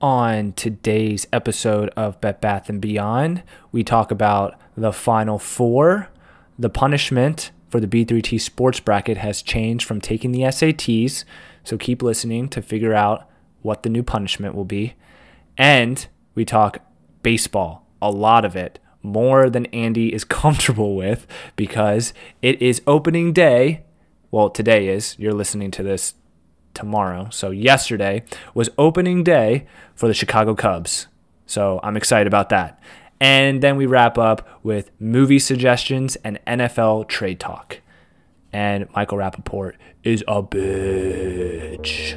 On today's episode of Bet Bath & Beyond, we talk about the Final Four. The punishment for the B3T sports bracket has changed from taking the SATs, so keep listening to figure out what the new punishment will be. And we talk baseball, a lot of it, more than Andy is comfortable with because it is opening day. Well, today is. You're listening to this tomorrow. So yesterday was opening day for the Chicago Cubs. So I'm excited about that. And then we wrap up with movie suggestions and NFL trade talk. And Michael Rappaport is a bitch.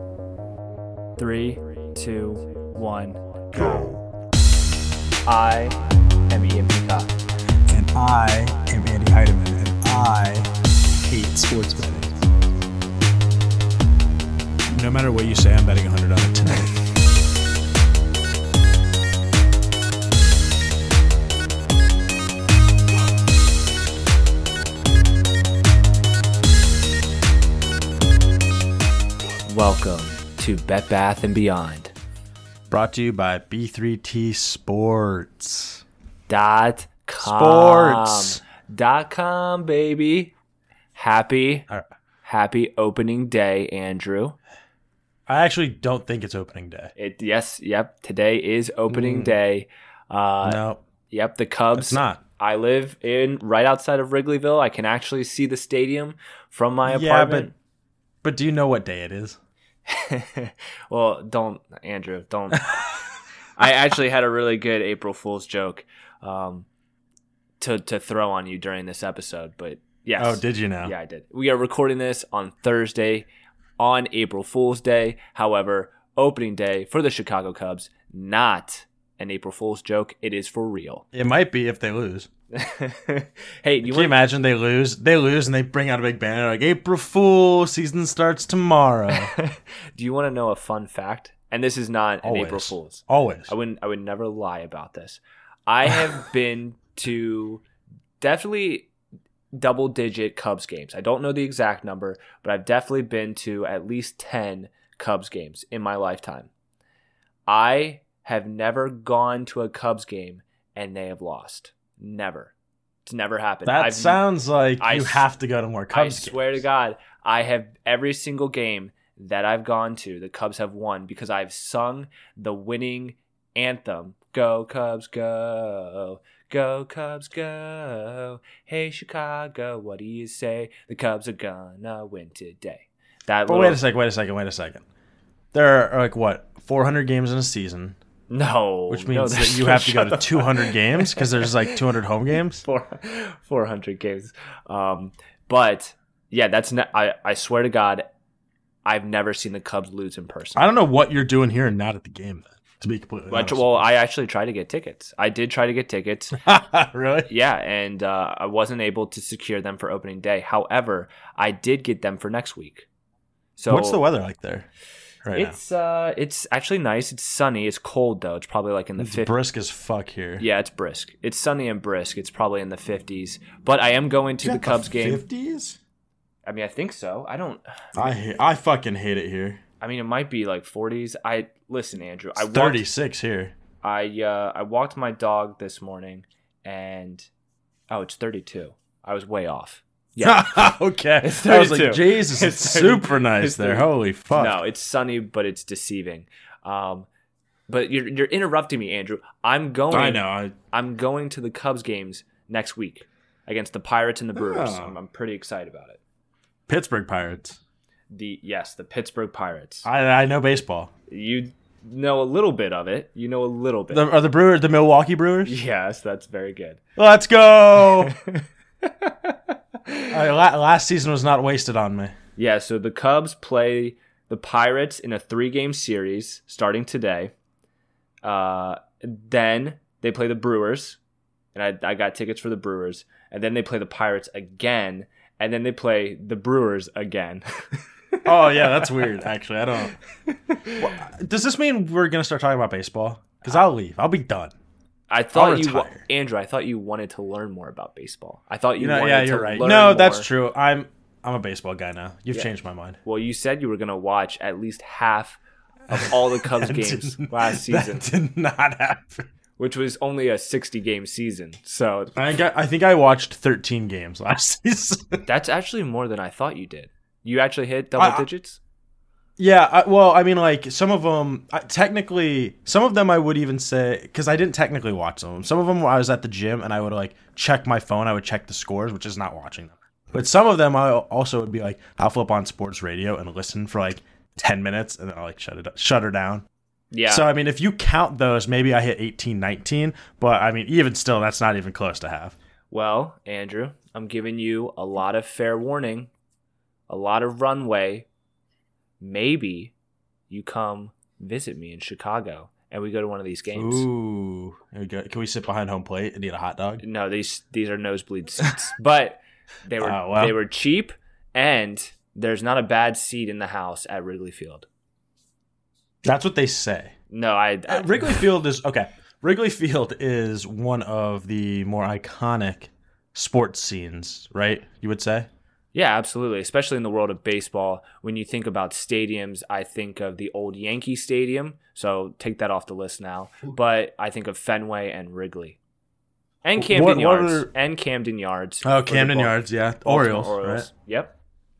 3, 2, 1, go. I am Ian Peacock. And I am Andy Heidemann. And I hate sports betting. No matter what you say, I'm betting 100 on it tonight. Welcome to Bet Bath & Beyond. Brought to you by B3T Sports. Sports. .com, baby. Happy opening day, Andrew. I actually don't think it's opening day. Today is opening day. No. Yep, the Cubs. It's not. I live right outside of Wrigleyville. I can actually see the stadium from my apartment. But do you know what day it is? Well, Andrew. I actually had a really good April Fool's joke to throw on you during this episode, but yes. Oh, did you know? Yeah, I did. We are recording this on Thursday, on April Fool's Day. However, opening day for the Chicago Cubs, not an April Fool's joke. It is for real. It might be if they lose. Hey, can you imagine they lose and they bring out a big banner like April Fool, season starts tomorrow. Do you want to know a fun fact? And this is not an April Fool's. Always. I would never lie about this. I have been to definitely double-digit Cubs games. I don't know the exact number, but I've definitely been to at least 10 Cubs games in my lifetime. I have never gone to a Cubs game and they have lost. Never. It's never happened. That sounds like you have to go to more Cubs games. I swear to God, I have every single game that I've gone to, the Cubs have won because I've sung the winning anthem. Go Cubs, go. Go Cubs, go. Hey, Chicago, what do you say? The Cubs are gonna win today. Wait a second. There are, 400 games in a season. No. Which means that you have to go to 200 games because there's 200 home games? 400 games. But, yeah, that's not, I swear to God, I've never seen the Cubs lose in person. I don't know what you're doing here and not at the game, then, to be completely honest. Well, I actually tried to get tickets. I did try to get tickets. Really? Yeah, and I wasn't able to secure them for opening day. However, I did get them for next week. So what's the weather like there right now? It's actually nice. It's sunny. It's cold, though. It's probably in the 50s. It's brisk as fuck here. Yeah, it's brisk. It's sunny and brisk. It's probably in the 50s. But I am going to the Cubs game. 50s? I mean, I think so. I fucking hate it here. I mean, it might be 40s. Listen, Andrew. It's 36 here. I walked my dog this morning, and it's 32. I was way off. Yeah. Okay. It's 32. I was like, Jesus, it's super nice there. Holy fuck. No, it's sunny, but it's deceiving. But you're interrupting me, Andrew. I know. I'm going to the Cubs games next week against the Pirates and the Brewers. Oh. I'm pretty excited about it. Pittsburgh Pirates. The Pittsburgh Pirates. I know baseball. You know a little bit of it. You know a little bit. Are the Brewers the Milwaukee Brewers? Yes, that's very good. Let's go. Last season was not wasted on me. Yeah, so the Cubs play the Pirates in a 3-game series starting today. Then they play the Brewers, and I got tickets for the Brewers. And then they play the Pirates again, and then they play the Brewers again. Oh, yeah, that's weird, actually. I don't... Does this mean we're going to start talking about baseball? Because I'll leave. I'll be done. Andrew, I thought you wanted to learn more about baseball. I thought you wanted to learn No, that's more. true. I'm a baseball guy now. You've changed my mind. Well, you said you were going to watch at least half of all the Cubs games last season. That did not happen. Which was only a 60-game season. So I think I watched 13 games last season. That's actually more than I thought you did. You actually hit double digits? Yeah, well, I mean, like, some of them, technically, some of them I would even say, because I didn't technically watch them. Some of them I was at the gym and I would, like, check my phone. I would check the scores, which is not watching them. But some of them I also would be like, I'll flip on sports radio and listen for, like, 10 minutes and then I'll, like, shut her down. Yeah. So, I mean, if you count those, maybe I hit 18, 19. But, I mean, even still, that's not even close to half. Well, Andrew, I'm giving you a lot of fair warning, a lot of runway. Maybe you come visit me in Chicago and we go to one of these games. Ooh. There we go. Can we sit behind home plate and eat a hot dog? No, these are nosebleed seats. But they were cheap, and there's not a bad seat in the house at Wrigley Field. That's what they say. No, Wrigley Field is okay. Wrigley Field is one of the more iconic sports scenes, right? You would say? Yeah, absolutely. Especially in the world of baseball. When you think about stadiums, I think of the old Yankee Stadium. So take that off the list now. But I think of Fenway and Wrigley. And Camden Yards. And Camden Yards. Oh, Camden Yards, yeah. Orioles, right? Yep.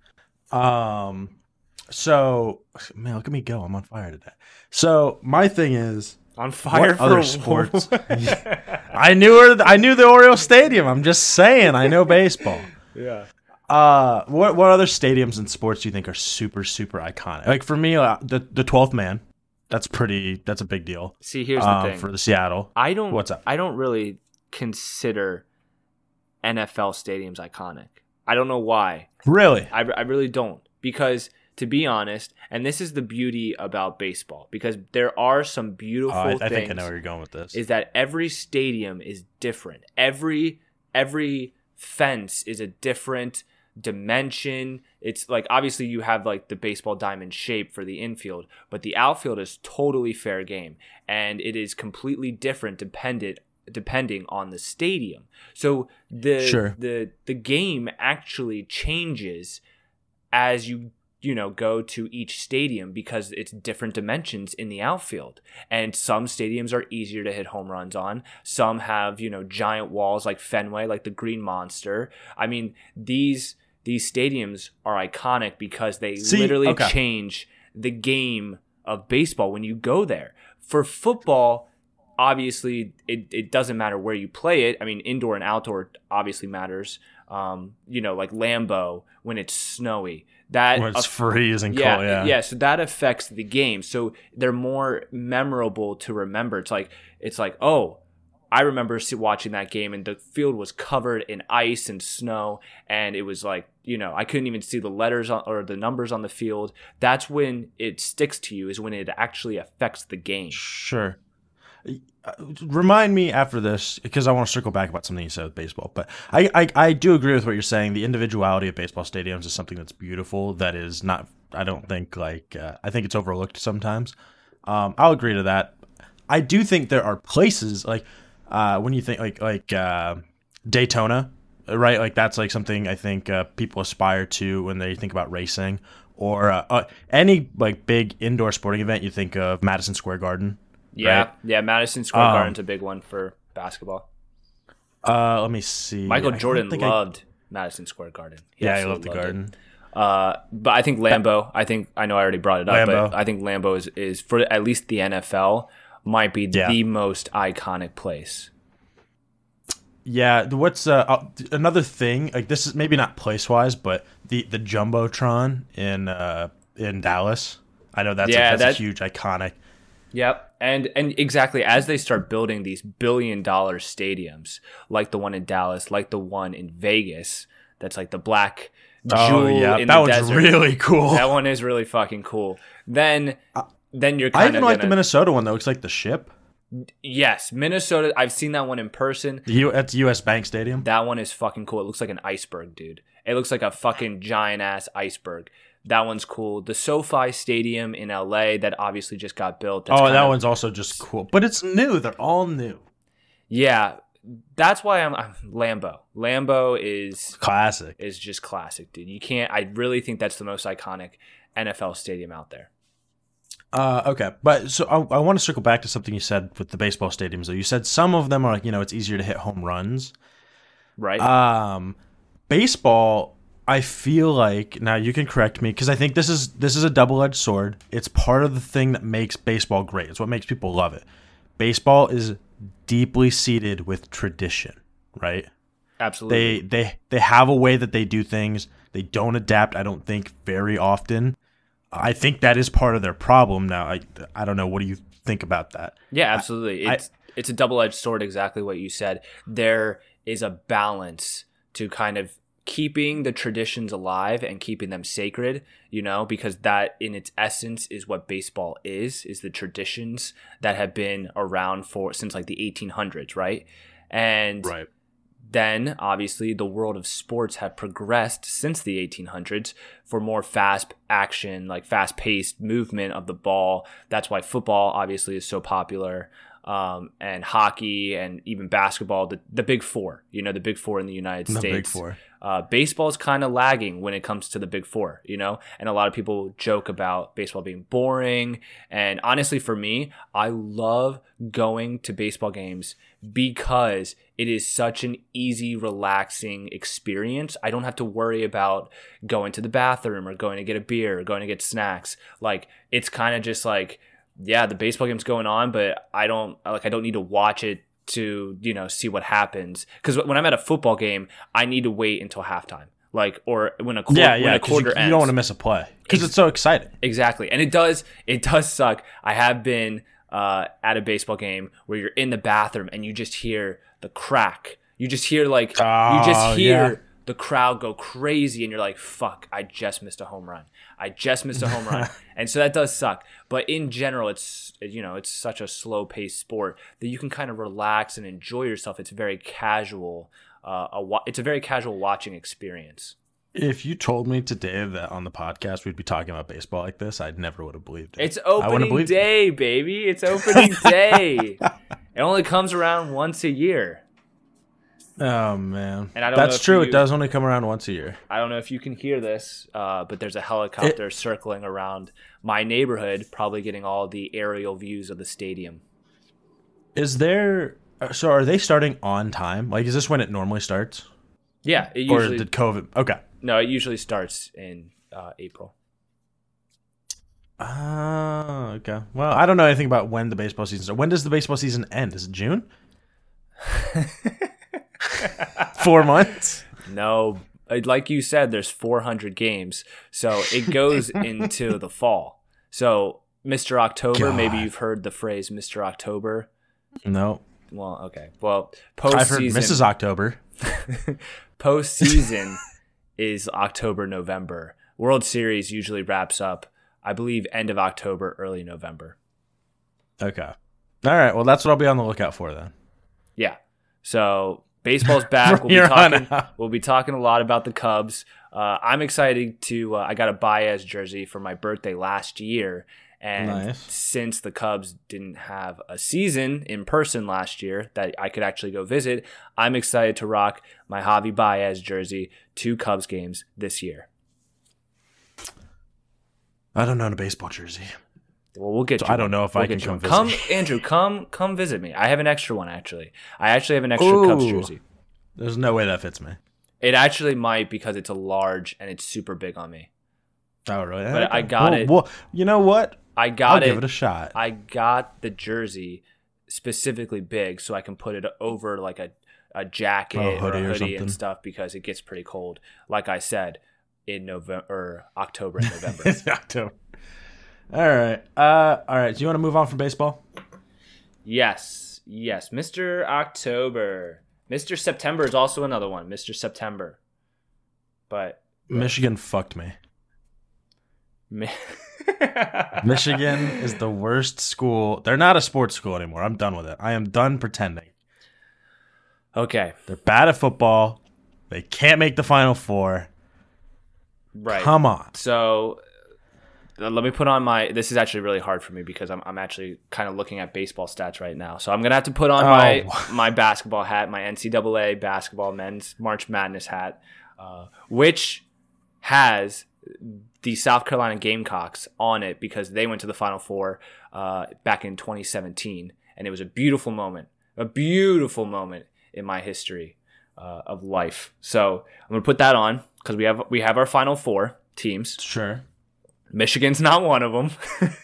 So, man, look at me go. I'm on fire today. So, my thing is, on fire for other sports. I knew the Orioles Stadium. I'm just saying, I know baseball. Yeah. What other stadiums and sports do you think are super, super iconic? Like, for me, the 12th man. That's a big deal. See, here's the thing. For the Seattle. What's up? I don't really consider NFL stadiums iconic. I don't know why. Really? I really don't. Because, to be honest, and this is the beauty about baseball, because there are some beautiful things. I think I know where you're going with this. Is that every stadium is different. Every fence is a different dimension. It's like, obviously you have like the baseball diamond shape for the infield, but the outfield is totally fair game, and it is completely different depending on the stadium. So the game actually changes as you go to each stadium, because it's different dimensions in the outfield. And some stadiums are easier to hit home runs on. Some have, giant walls like Fenway, like the Green Monster. I mean, these stadiums are iconic because they literally change the game of baseball when you go there. For football, obviously, it doesn't matter where you play it. I mean, indoor and outdoor obviously matters. Like Lambeau when it's snowy. When it's freezing cold, yeah. So that affects the game. So they're more memorable to remember. It's like, oh, I remember watching that game and the field was covered in ice and snow, and it was like, I couldn't even see the letters or the numbers on the field. That's when it sticks to you, is when it actually affects the game. Sure. Remind me after this, because I want to circle back about something you said with baseball. But I do agree with what you're saying. The individuality of baseball stadiums is something that's beautiful. That is not, I don't think, I think it's overlooked sometimes. I'll agree to that. I do think there are places like when you think like Daytona, right? Like that's like something I think people aspire to when they think about racing, or any like big indoor sporting event. You think of Madison Square Garden. Yeah, right? Yeah. Madison Square Garden's a big one for basketball. Let me see. Michael Jordan loved Madison Square Garden. He loved the Garden. But I think Lambeau. I know I already brought it up, but I think Lambeau is for at least the NFL might be the most iconic place. Yeah. What's another thing? Like, this is maybe not place wise, but the Jumbotron in Dallas. I know that's a huge iconic. Yep. And exactly, as they start building these billion-dollar stadiums, like the one in Dallas, like the one in Vegas, that's like the black jewel in the desert. That one's really cool. That one is really fucking cool. Then you're kind of I even like the Minnesota one that looks like the ship. Yes, Minnesota. I've seen that one in person. That's US Bank Stadium. That one is fucking cool. It looks like an iceberg, dude. It looks like a fucking giant-ass iceberg. That one's cool. The SoFi Stadium in LA that obviously just got built. That one's also just cool. But it's new. They're all new. Yeah. That's why I'm Lambeau. Lambeau is classic. Is just classic, dude. I really think that's the most iconic NFL stadium out there. Okay, but so I want to circle back to something you said with the baseball stadiums. Though you said some of them are like, it's easier to hit home runs. Right. Baseball, I feel like, now you can correct me, because I think this is a double-edged sword. It's part of the thing that makes baseball great. It's what makes people love it. Baseball is deeply seated with tradition, right? Absolutely. They have a way that they do things. They don't adapt, I don't think, very often. I think that is part of their problem now. I don't know. What do you think about that? Yeah, absolutely. It's a double-edged sword, exactly what you said. There is a balance to kind of keeping the traditions alive and keeping them sacred, because that in its essence is what baseball is the traditions that have been around since like the 1800s, right? And Right. then obviously the world of sports have progressed since the 1800s for more fast action, like fast paced movement of the ball. That's why football obviously is so popular. And hockey and even basketball, the big four, the big four in the United States. The big four. Baseball is kind of lagging when it comes to the big four, and a lot of people joke about baseball being boring. And honestly, for me, I love going to baseball games because it is such an easy, relaxing experience. I don't have to worry about going to the bathroom or going to get a beer or going to get snacks. Like, it's kind of just like, yeah, the baseball game's going on, but I don't need to watch it to, see what happens. Because when I'm at a football game, I need to wait until halftime. Or when a quarter ends. You don't want to miss a play because it's so exciting. Exactly. And it does suck. I have been at a baseball game where you're in the bathroom and you just hear the crack. You just hear the crowd go crazy and you're like, fuck, I just missed a home run. And so that does suck. But in general, it's such a slow paced sport that you can kind of relax and enjoy yourself. It's very casual. It's a very casual watching experience. If you told me today that on the podcast we'd be talking about baseball like this, I never would have believed it. It's opening day, baby. It's opening day. It only comes around once a year. Oh, man. And I don't That's true. It does only come around once a year. I don't know if you can hear this, but there's a helicopter circling around my neighborhood, probably getting all the aerial views of the stadium. So are they starting on time? Like, is this when it normally starts? Yeah. Or did COVID? Okay. No, it usually starts in April. Okay. Well, I don't know anything about when the baseball season starts. When does the baseball season end? Is it June? 4 months? No, like you said, there's 400 games, so it goes into the fall. So Mr. October, maybe you've heard the phrase Mr. October. No. Well, okay. Well, postseason. I've heard Mrs. October. Postseason is October, November. World Series usually wraps up, I believe, end of October, early November. Okay. All right. Well, that's what I'll be on the lookout for then. Yeah. So baseball's back. We'll be talking a lot about the Cubs. I'm excited to. I got a Baez jersey for my birthday last year, and since the Cubs didn't have a season in person last year that I could actually go visit, I'm excited to rock my Javi Baez jersey to Cubs games this year. I don't own a baseball jersey. Well, we'll get you. I don't know if I can come visit. Andrew, come visit me. I have an extra one, actually. I actually have an extra Cubs jersey. There's no way that fits me. It actually might because it's a large and it's super big on me. Oh, really? But I got it. Well, you know what? I'll give it a shot. I got the jersey specifically big so I can put it over like a jacket or a hoodie and stuff because it gets pretty cold. Like I said, in October and November. October. All right. Do you want to move on from baseball? Yes. Mr. October. Mr. September is also another one. Mr. September. But Michigan fucked me. Michigan is the worst school. They're not a sports school anymore. I'm done with it. I am done pretending. Okay. They're bad at football. They can't make the Final Four. Right. Come on. So let me put on this is actually really hard for me because I'm actually kind of looking at baseball stats right now. So I'm going to have to put on my basketball hat, my NCAA basketball men's March Madness hat, which has the South Carolina Gamecocks on it because they went to the Final Four back in 2017, and it was a beautiful moment in my history of life. So I'm gonna put that on because we have our Final Four teams. Sure. Michigan's not one of them.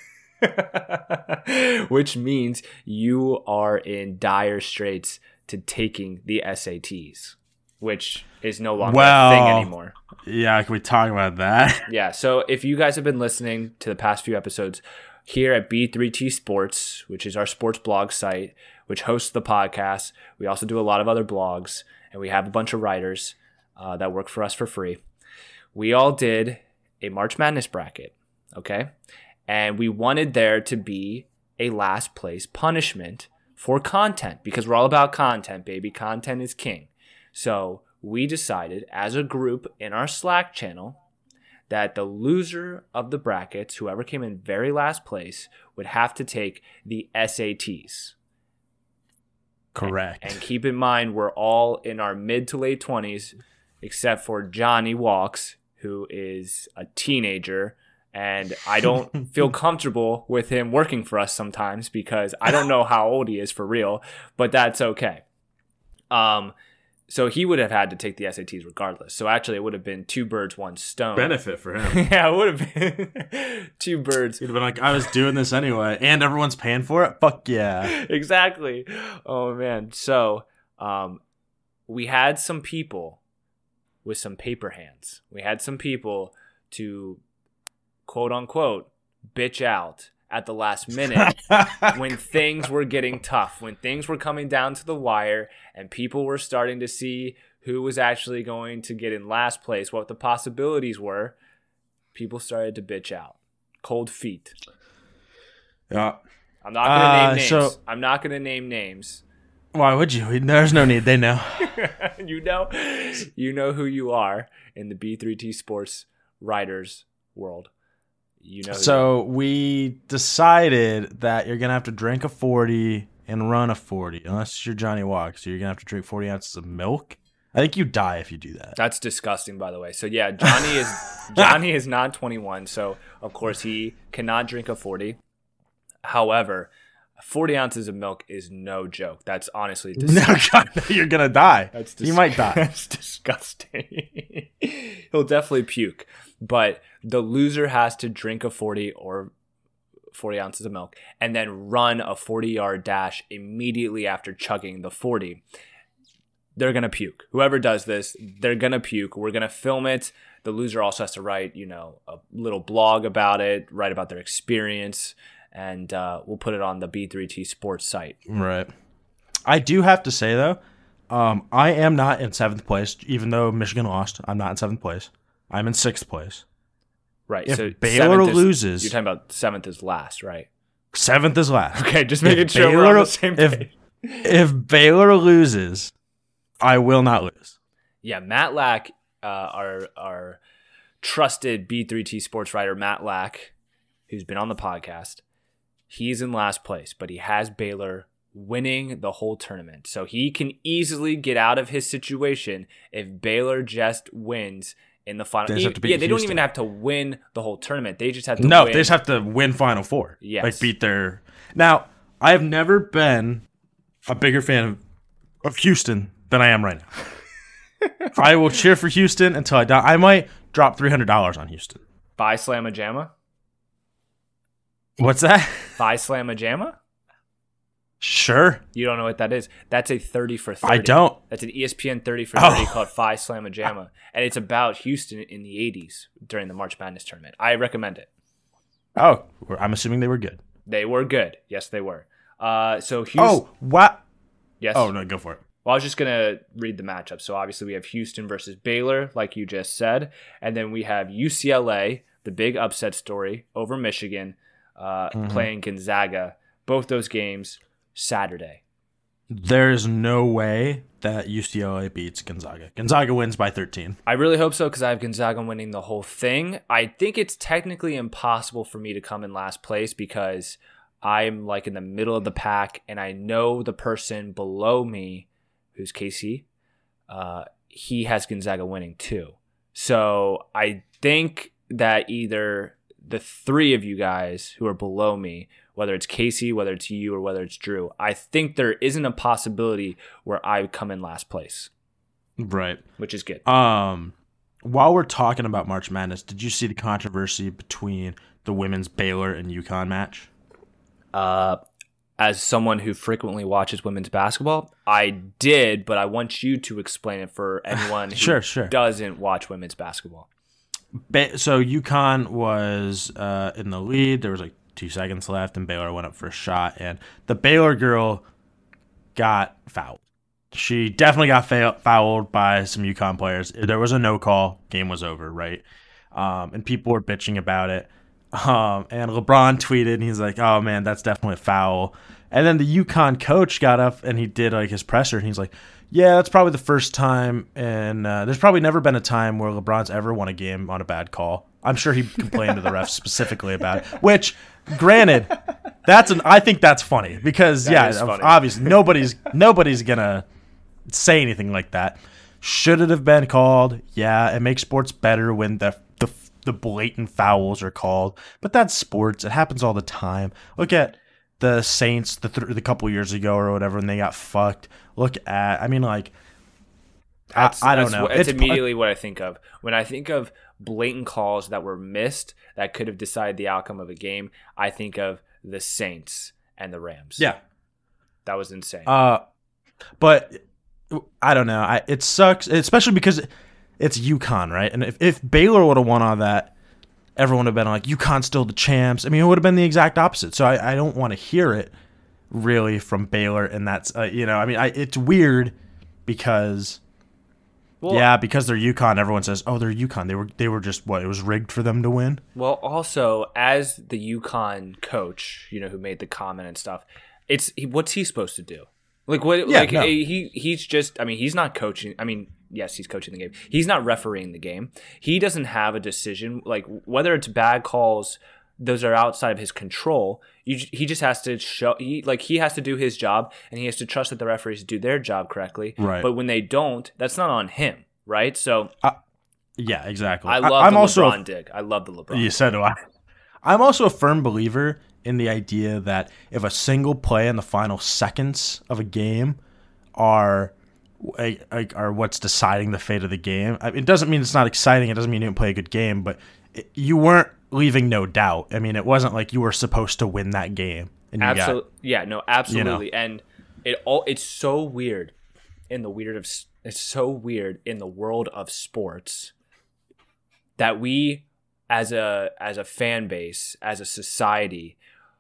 Which means you are in dire straits to taking the SATs, which is no longer a thing anymore. Yeah, can we talk about that? Yeah, so if you guys have been listening to the past few episodes here at B3T Sports, which is our sports blog site, which hosts the podcast, we also do a lot of other blogs, and we have a bunch of writers that work for us for free. We all did a March Madness bracket, okay? And we wanted there to be a last place punishment for content because we're all about content, baby. Content is king. So we decided as a group in our Slack channel that the loser of the brackets, whoever came in very last place, would have to take the SATs. Correct. And keep in mind, we're all in our mid to late 20s, except for Johnny Walks, who is a teenager. And I don't feel comfortable with him working for us sometimes because I don't know how old he is for real, but that's okay. So he would have had to take the SATs regardless. So actually it would have been 2 birds, 1 stone. Benefit for him. Yeah, it would have been 2 birds. He'd have been like, I was doing this anyway, and everyone's paying for it? Fuck yeah. Exactly. Oh, man. So we had some people with some paper hands. We had some people to quote unquote bitch out at the last minute when things were getting tough, when things were coming down to the wire and people were starting to see who was actually going to get in last place, what the possibilities were. People started to bitch out. Cold feet. Yeah. I'm not going to name names. I'm not going to name names. Why would you? There's no need. They know. You know who you are in the B3T Sports writers world. You know. So we decided that you're gonna have to drink a 40 and run a 40, unless you're Johnny Walks. So you're gonna have to drink 40 ounces of milk. I think you die if you do that. That's disgusting, by the way. So yeah, Johnny is not 21, so of course he cannot drink a 40. However, 40 ounces of milk is no joke. That's honestly disgusting. No, God, you're gonna die. You might die. That's disgusting. He'll definitely puke. But the loser has to drink a 40 or 40 ounces of milk and then run a 40-yard dash immediately after chugging the 40. They're going to puke. Whoever does this, they're going to puke. We're going to film it. The loser also has to write, a little blog about it, write about their experience, and we'll put it on the B3T Sports site. Right. I do have to say, though, I am not in 7th place, even though Michigan lost. I'm not in 7th place. I'm in 6th place. Right. If so Baylor loses... You're talking about 7th is last, right? 7th is last. Okay, just making sure we're on the same page. If Baylor loses, I will not lose. Yeah, Matt Lack, our trusted B3T sports writer, Matt Lack, who's been on the podcast, he's in last place, but he has Baylor winning the whole tournament. So he can easily get out of his situation if Baylor just wins in the final. They don't even have to win the whole tournament. They just have to win. They just have to win Final Four. Yes. Like beat their... Now, I have never been a bigger fan of Houston than I am right now. I will cheer for Houston until I die. I might drop $300 on Houston. Phi Slamma Jamma? What's that? Phi Slamma Jamma? Sure. You don't know what that is. That's a 30 for 30. I don't. That's an ESPN 30 for 30 called Phi Slamma Jamma. And it's about Houston in the 80s during the March Madness tournament. I recommend it. Oh, I'm assuming they were good. They were good. Yes, they were. So Houston. Oh, what? Yes. Oh, no, go for it. Well, I was just going to read the matchup. So obviously we have Houston versus Baylor, like you just said. And then we have UCLA, the big upset story, over Michigan, playing Gonzaga. Both those games Saturday. There's no way that UCLA beats Gonzaga. Gonzaga wins by 13. I really hope so because I have Gonzaga winning the whole thing. I think it's technically impossible for me to come in last place because I'm like in the middle of the pack and I know the person below me, who's Casey, he has Gonzaga winning too. So I think that either the three of you guys who are below me, whether it's Casey, whether it's you, or whether it's Drew, I think there isn't a possibility where I come in last place. Right. Which is good. While we're talking about March Madness, did you see the controversy between the women's Baylor and UConn match? As someone who frequently watches women's basketball, I did, but I want you to explain it for anyone who doesn't watch women's basketball. So UConn was in the lead. There was like 2 seconds left, and Baylor went up for a shot, and the Baylor girl got fouled. She definitely got fouled by some UConn players. There was a no call. Game was over, right? And people were bitching about it. And LeBron tweeted, and he's like, "Oh man, that's definitely a foul." And then the UConn coach got up and he did like his presser, and he's like, "Yeah, that's probably the first time, and there's probably never been a time where LeBron's ever won a game on a bad call." I'm sure he complained to the refs specifically about it. Which, granted, I think that's funny because obviously nobody's gonna say anything like that. Should it have been called? Yeah, it makes sports better when the blatant fouls are called, but that's sports. It happens all the time. Look at the Saints the couple years ago or whatever, when they got fucked. I don't know. It's immediately what I think of when I think of blatant calls that were missed that could have decided the outcome of a game. I think of the Saints and the Rams. Yeah, that was insane. But I don't know. It sucks, especially because it's UConn, right? And if Baylor would have won all that, everyone would have been like, UConn's still the champs. I mean, it would have been the exact opposite. So I don't want to hear it really from Baylor, and that's it's weird because because they're UConn. Everyone says, "Oh, they're UConn. They were just what? It was rigged for them to win." Well, also as the UConn coach, who made the comment and stuff, what's he supposed to do? Like what? Yeah, like no. He's just. I mean, he's not coaching. I mean, yes, he's coaching the game. He's not refereeing the game. He doesn't have a decision. Like whether it's bad calls, those are outside of his control. He just has to show. He has to do his job, and he has to trust that the referees do their job correctly. Right. But when they don't, that's not on him. Right. So. Yeah, exactly. I love LeBron dig. I love the LeBron. You said do I. I'm also a firm believer in the idea that if a single play in the final seconds of a game are what's deciding the fate of the game, it doesn't mean it's not exciting. It doesn't mean you didn't play a good game, but you weren't leaving no doubt. I mean, it wasn't like you were supposed to win that game. And absolutely. Absolutely. And it's so weird it's so weird in the world of sports that we as a fan base, as a society,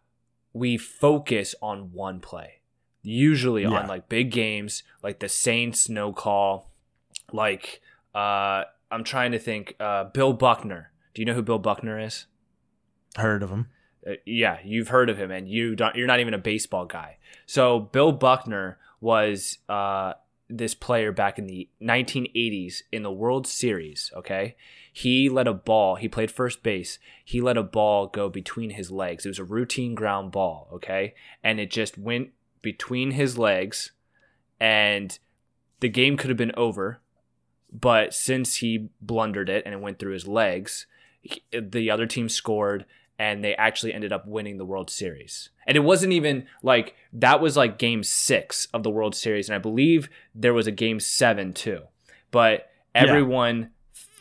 we focus on one play. Usually on like big games, like the Saints no call, like I'm trying to think. Bill Buckner. Do you know who Bill Buckner is? Heard of him? Yeah, you've heard of him, and you're not even a baseball guy. So Bill Buckner was this player back in the 1980s in the World Series. Okay, he let a ball. He played first base. He let a ball go between his legs. It was a routine ground ball. Okay, and it just went between his legs, and the game could have been over, but since he blundered it and it went through his legs, the other team scored, and they actually ended up winning the World Series. And it wasn't even like that was like game 6 of the World Series, and I believe there was a game 7 too. But everyone's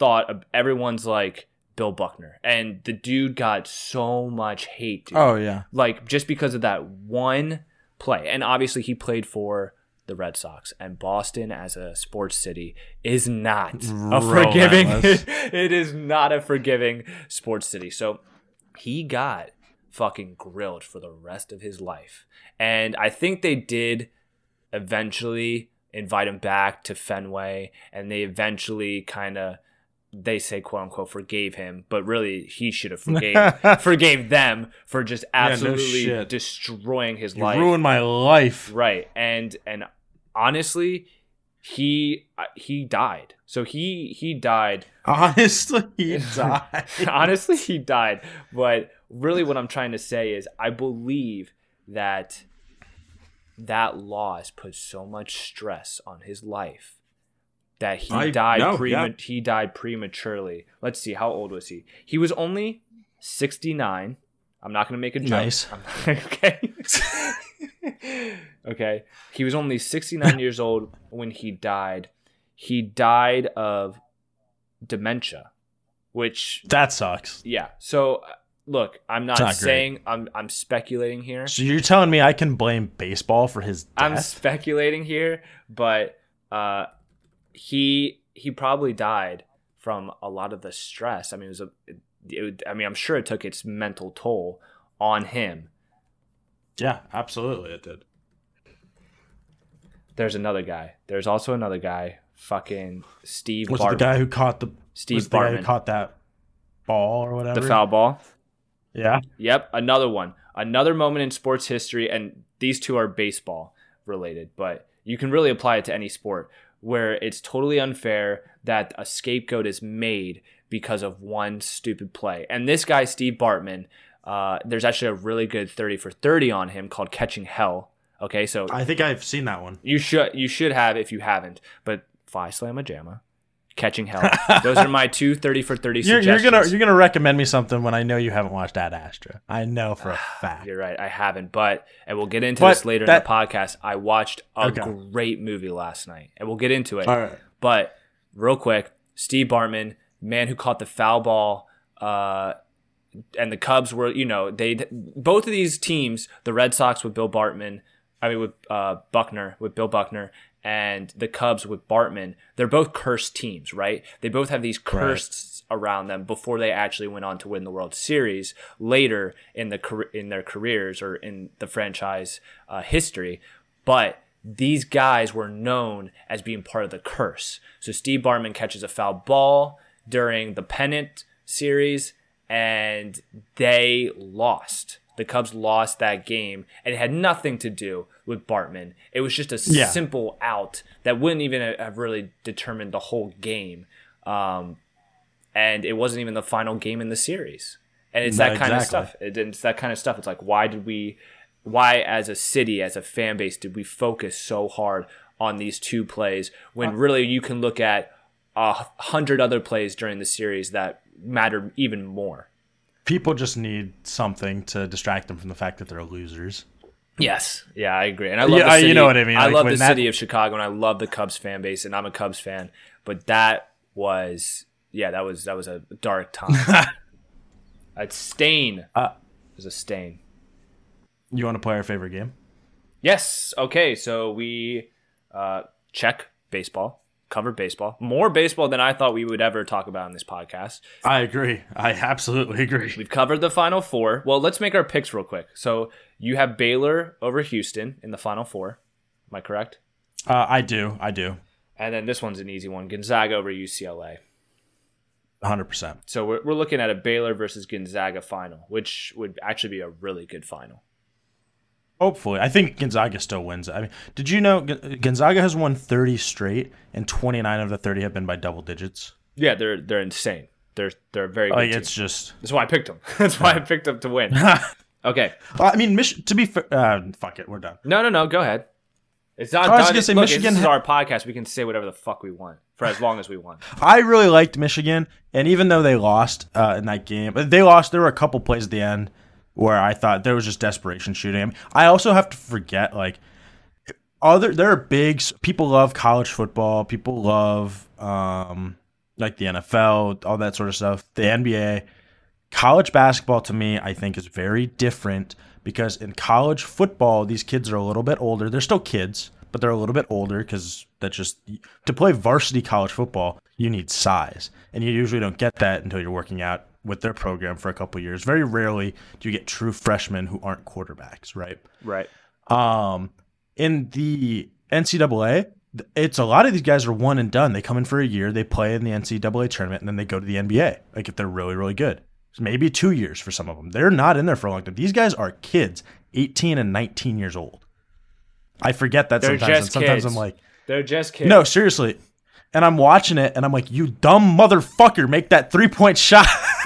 like Bill Buckner, and the dude got so much hate, dude. Oh yeah, like just because of that one play. And obviously he played for the Red Sox, and Boston as a sports city is not a forgiving it is not a forgiving sports city. So he got fucking grilled for the rest of his life. And I think they did eventually invite him back to Fenway, and they eventually they say quote unquote forgave him, but really he should have forgave them for just absolutely destroying his life. You ruined my life. Right. And honestly, he died. So he died. Honestly, he died. Honestly, he died. But really what I'm trying to say is I believe that loss put so much stress on his life that he I died know, yeah. he died prematurely. Let's see, how old was he? He was only 69. I'm not going to make a joke. Nice. Okay. Okay. He was only 69 years old when he died. He died of dementia, which That sucks. yeah. So look, I'm not not saying I'm speculating here. So you're telling me I can blame baseball for his death? I'm speculating here, but he probably died from a lot of the stress. I mean, I'm sure it took its mental toll on him. Yeah, absolutely, it did. There's another guy. There's also another guy, fucking Steve Was Bartman. it the guy who caught the Steve the guy Bartman. who caught that ball or whatever? The foul ball. Yeah. Yep, another one. Another moment in sports history, and these two are baseball related, but you can really apply it to any sport where it's totally unfair that a scapegoat is made because of one stupid play. And this guy, Steve Bartman, there's actually a really good 30 for 30 on him called Catching Hell. Okay, so I think I've seen that one. you should have if you haven't. But Phi Slamma Jamma, Catching Hell. Those are my two 30 for 30 suggestions. You're gonna recommend me something when I know you haven't watched Ad Astra. I know for a fact. You're right, I haven't, and we'll get into this later in the podcast. I watched a great movie last night, and we'll get into it. All right. But real quick, Steve Bartman, man who caught the foul ball, and the Cubs were, both of these teams, the Red Sox with Bill Buckner, and the Cubs with Bartman, they're both cursed teams, right? They both have these curses around them before they actually went on to win the World Series later in their careers or in the franchise history. But these guys were known as being part of the curse. So Steve Bartman catches a foul ball during the pennant series, and they lost. The Cubs lost that game, and it had nothing to do with Bartman. It was just a simple out that wouldn't even have really determined the whole game. And it wasn't even the final game in the series. And it's that kind of stuff. It's that kind of stuff. It's like, why as a city, as a fan base, did we focus so hard on these two plays when really you can look at 100 other plays during the series that matter even more? People just need something to distract them from the fact that they're losers. Yes. Yeah, I agree. And I love the city. You know what I mean. I love the city of Chicago, and I love the Cubs fan base, and I'm a Cubs fan. But that was a dark time. A stain. It was a stain. You want to play our favorite game? Yes. Okay, so we check baseball. Covered baseball. More baseball than I thought we would ever talk about in this podcast. I agree. I absolutely agree. We've covered the Final Four. Well, let's make our picks real quick. So you have Baylor over Houston in the Final Four. Am I correct? I do. And then this one's an easy one. Gonzaga over UCLA. 100%. So we're looking at a Baylor versus Gonzaga final, which would actually be a really good final. Hopefully. I think Gonzaga still wins. I mean, did you know Gonzaga has won 30 straight, and 29 of the 30 have been by double digits? Yeah, they're insane. They're a very good team. It's just... That's why I picked them. That's why I picked them to win. Okay. Well, I mean, to be fair... fuck it, we're done. No, go ahead. It's not I was going to say, Michigan... This is our podcast. We can say whatever the fuck we want for as long as we want. I really liked Michigan, and even though they lost in that game, there were a couple plays at the end where I thought there was just desperation shooting. I mean, I also have to forget, there are people love college football, people love the NFL, all that sort of stuff, the NBA. College basketball, to me, I think is very different because in college football, these kids are a little bit older. They're still kids, but they're a little bit older because to play varsity college football, you need size. And you usually don't get that until you're working out with their program for a couple of years. Very rarely do you get true freshmen who aren't quarterbacks, right? Right. In the NCAA, it's a lot of these guys are one and done. They come in for a year, they play in the NCAA tournament, and then they go to the NBA. If they're really, really good. It's maybe 2 years for some of them. They're not in there for a long time. These guys are kids, 18 and 19 years old. I forget that sometimes. And sometimes I'm like, they're just kids. No, seriously. And I'm watching it, and I'm like, you dumb motherfucker, make that 3-point shot.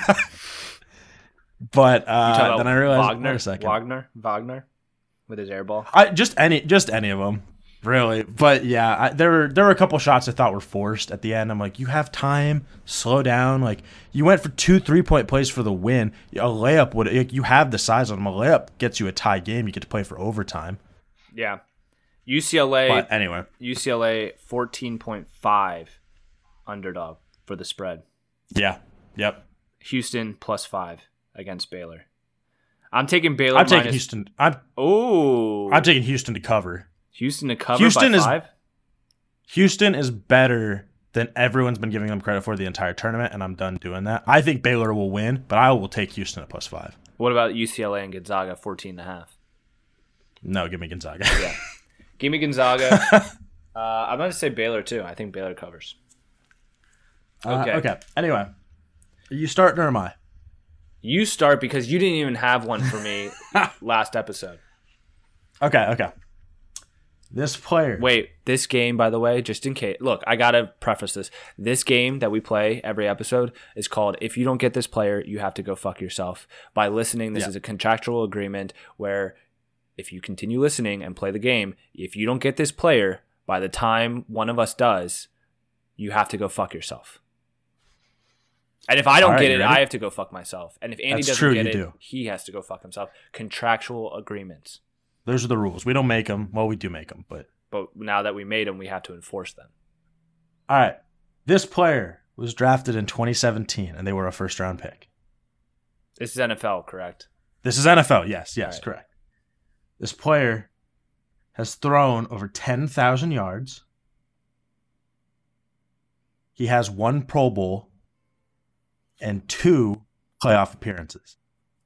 But then I realized, Wagner, wait a second. Wagner with his air ball. Just any of them. Really, but yeah, there were a couple shots I thought were forced at the end. I'm like, you have time, slow down. Like you went for 2 3-point plays for the win. A layup would you have the size on them. A layup gets you a tie game. You get to play for overtime. Yeah, UCLA. But anyway, UCLA 14.5 underdog for the spread. Yeah. Yep. Houston +5 against Baylor. I'm taking Baylor. I'm taking Houston. I'm taking Houston to cover. Houston to cover Houston by is 5? Houston is better than everyone's been giving them credit for the entire tournament, and I'm done doing that. I think Baylor will win, but I will take Houston at +5. What about UCLA and Gonzaga 14.5? No, give me Gonzaga. Yeah, give me Gonzaga. I'm going to say Baylor too. I think Baylor covers. Okay. Anyway, you start or am I? You start because you didn't even have one for me last episode. Okay. This player. Wait, this game, by the way, just in case. Look, I got to preface this. This game that we play every episode is called If You Don't Get This Player, You Have to Go Fuck Yourself. By listening, this is a contractual agreement where if you continue listening and play the game, if you don't get this player, by the time one of us does, you have to go fuck yourself. And if I don't get it, I have to go fuck myself. And if Andy doesn't get it, he has to go fuck himself. Contractual agreements. Those are the rules. We don't make them. Well, we do make them, but now that we made them, we have to enforce them. All right. This player was drafted in 2017, and they were a first-round pick. This is NFL, correct? This is NFL. Yes, right. Correct. This player has thrown over 10,000 yards. He has 1 Pro Bowl and 2 playoff appearances.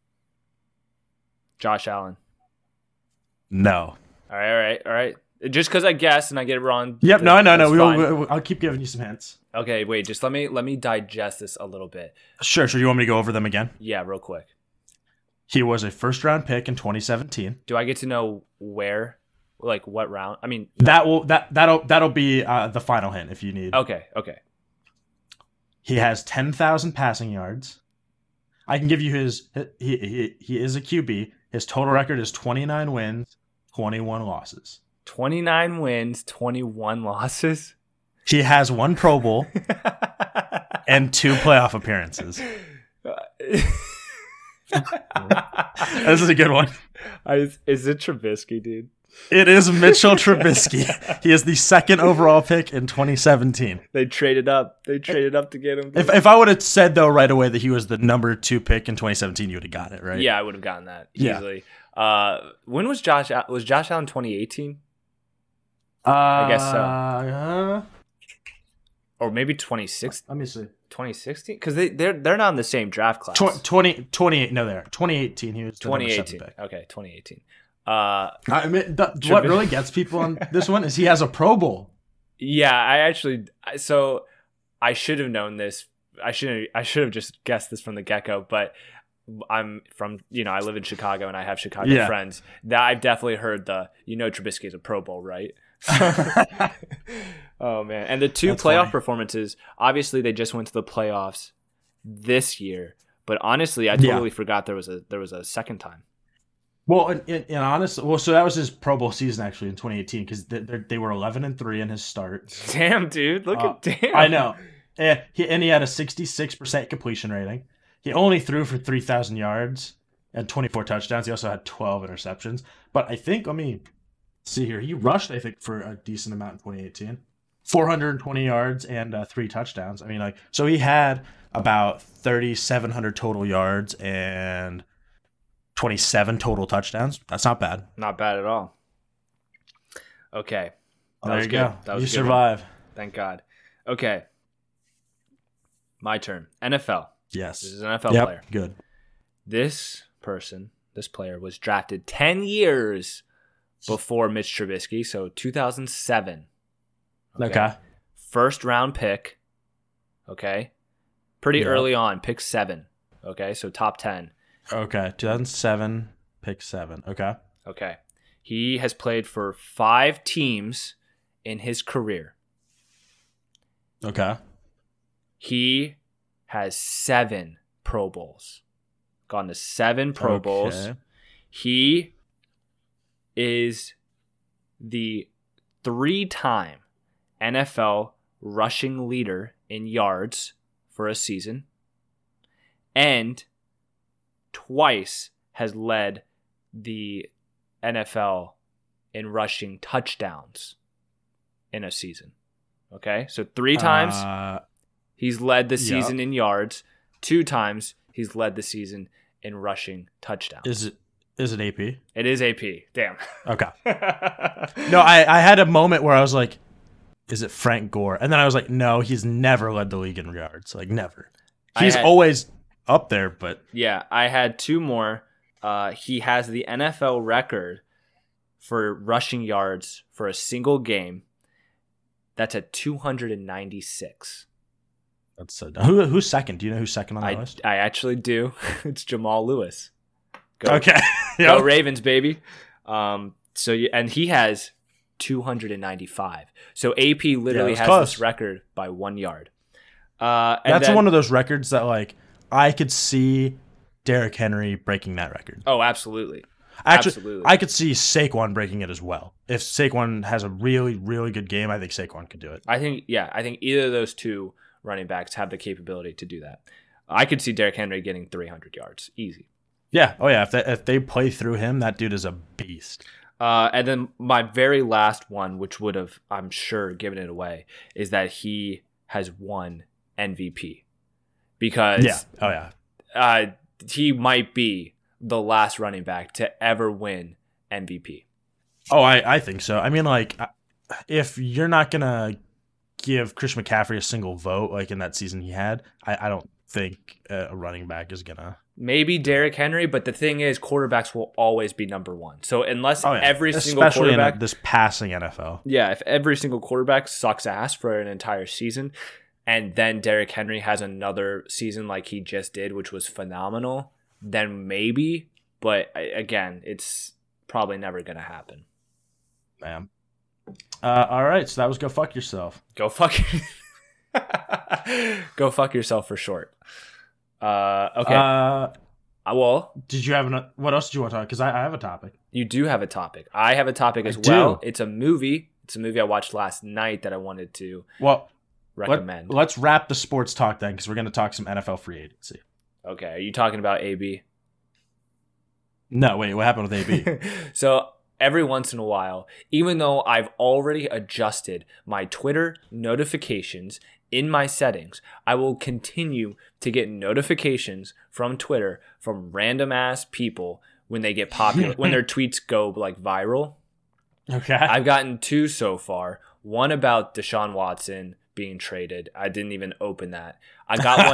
Josh Allen. No. All right. Just because I guessed and I get it wrong. Yep. No. I'll keep giving you some hints. Okay. Wait. Just let me digest this a little bit. Sure. You want me to go over them again? Yeah. Real quick. He was a first-round pick in 2017. Do I get to know where? Like what round? I mean, that'll be the final hint if you need. Okay. He has 10,000 passing yards. I can give you his. He is a QB. His total record is 29 wins, 21 losses. 29 wins, 21 losses? He has 1 Pro Bowl and 2 playoff appearances. This is a good one. Is it Trubisky, dude? It is Mitchell Trubisky. He is the 2nd overall pick in 2017. They traded up. to get him. If I would have said, though, right away that he was the number 2 pick in 2017, you would have got it, right? Yeah, I would have gotten that easily. When was Josh Allen 2018? I guess so. Or maybe 2016. Let me see. 2016? Because they're not in the same draft class. 28. No, they're 2018. He was the 2018. Pick. Okay, 2018. What really gets people on this one is he has a Pro Bowl. Yeah, I should have known this. I should have just guessed this from the get-go, but I'm from, I live in Chicago and I have Chicago friends. That I've definitely heard Trubisky is a Pro Bowl, right? Oh man. And the 2 playoff performances, obviously they just went to the playoffs this year, but honestly, I totally forgot there was a second time. Well, in honestly, so that was his Pro Bowl season actually in 2018 because they were 11-3 in his start. Damn, dude, damn. I know, and he had a 66% completion rating. He only threw for 3,000 yards and 24 touchdowns. He also had 12 interceptions. But I think, let me see here. He rushed, I think, for a decent amount in 2018, 420 yards and 3 touchdowns. I mean, so he had about 3,700 total yards and 27 total touchdowns. That's not bad. Not bad at all. Okay. There you go. You survive. Thank God. Okay. My turn. NFL. Yes. This is an NFL player. Good. This player was drafted 10 years before Mitch Trubisky, so 2007. Okay. First round pick. Okay. Pretty early on, pick 7. Okay, so top 10. Okay, 2007, pick 7. Okay. He has played for 5 teams in his career. Okay. He has 7 Pro Bowls. Gone to 7 Pro Bowls. He is the 3-time NFL rushing leader in yards for a season, and twice has led the NFL in rushing touchdowns in a season. Okay, so 3 times he's led the season in yards. 2 times he's led the season in rushing touchdowns. Is it AP? It is AP. Damn. Okay. No, I had a moment where I was like, is it Frank Gore? And then I was like, no, he's never led the league in yards. Like, never. He's always up there, but... Yeah, I had 2 more. He has the NFL record for rushing yards for a single game. That's at 296. That's so dumb. Who's second? Do you know who's second on that list? I actually do. It's Jamal Lewis. Okay. Go Ravens, baby. And he has 295. So AP literally has this record by 1 yard. That's one of those records that, like, I could see Derrick Henry breaking that record. Oh, absolutely. Actually, I could see Saquon breaking it as well. If Saquon has a really, really good game, I think Saquon could do it. I think either of those 2 running backs have the capability to do that. I could see Derrick Henry getting 300 yards. Easy. Yeah. Oh, yeah. If they play through him, that dude is a beast. And then my very last one, which would have, I'm sure, given it away, is that he has won MVP. Because he might be the last running back to ever win MVP. Oh, I think so. I mean, like, if you're not going to give Christian McCaffrey a single vote like in that season he had, I don't think a running back is going to. Maybe Derrick Henry, but the thing is, quarterbacks will always be number 1. So unless every single especially quarterback... in this passing NFL. Yeah, if every single quarterback sucks ass for an entire season, and then Derrick Henry has another season like he just did, which was phenomenal, then maybe. But again, it's probably never going to happen. Man. All right, so that was Go Fuck Yourself. Go fuck yourself for short. Okay. Well, did you have what else did you want to talk? Because I have a topic. You do have a topic. I have a topic as well. It's a movie. It's a movie I watched last night that I wanted to recommend. Let's wrap the sports talk then, because we're going to talk some NFL free agency. Okay. Are you talking about AB? No, wait. What happened with AB? So every once in a while, even though I've already adjusted my Twitter notifications in my settings, I will continue to get notifications from Twitter from random ass people when they get popular, when their tweets go like viral. Okay. I've gotten 2 so far. One about Deshaun Watson being traded. I didn't even open that. I got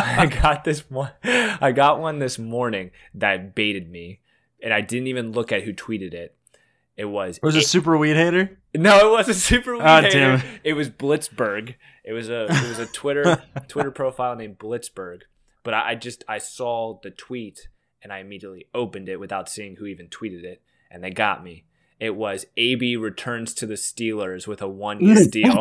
one this morning that baited me, and I didn't even look at who tweeted it. It was a super weed hater? No, it wasn't super weed hater. Damn. It was Blitzberg. It was a Twitter profile named Blitzberg. But I saw the tweet and I immediately opened it without seeing who even tweeted it, and they got me. It was AB returns to the Steelers with a 1-year deal.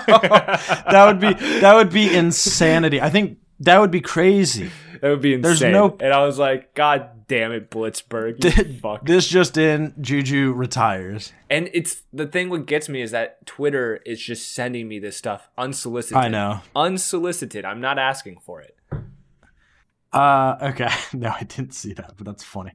That would be insanity. I think that would be crazy. That would be insane. And I was like, God damn it, Blitzberg. Fuck. This just in, Juju retires. And it's the thing what gets me is that Twitter is just sending me this stuff unsolicited. I know. Unsolicited. I'm not asking for it. Okay. No, I didn't see that, but that's funny.